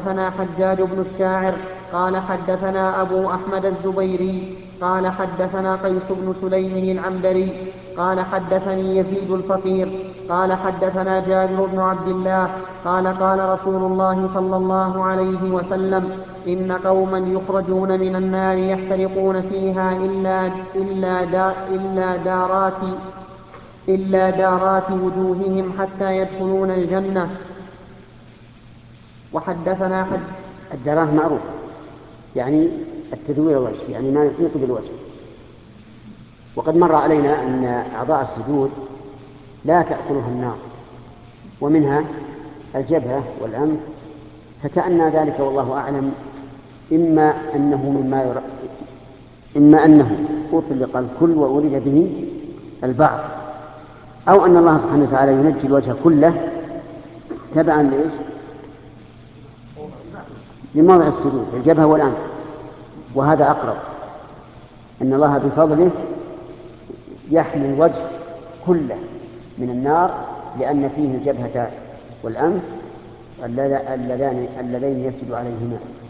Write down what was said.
حدثنا حجاج بن الشاعر قال حدثنا أبو أحمد الزبيري قال حدثنا قيس بن سليم العنبري قال حدثني يزيد الفقير قال حدثنا جابر بن عبد الله قال قال رسول الله صلى الله عليه وسلم إن قوما يخرجون من النار يحترقون فيها إلا دارات وجوههم حتى يدخلون الجنة. وحدثنا الدارات معروف، يعني التدوير الوجه، يعني ما يحيط بالوجه. وقد مر علينا أن أعضاء السجود لا تأكلها النار، ومنها الجبهة والأنف، فكأن ذلك والله أعلم إما أنه أطلق الكل وأريد به البعض، أو أن الله سبحانه وتعالى ينجي الوجه كله تبعا لإيش؟ لموضع السجود، الجبهة والأنف. وهذا أقرب، أن الله بفضله يحمي الوجه كله من النار، لأن فيه الجبهة والأنف اللذين يسجد عليهما.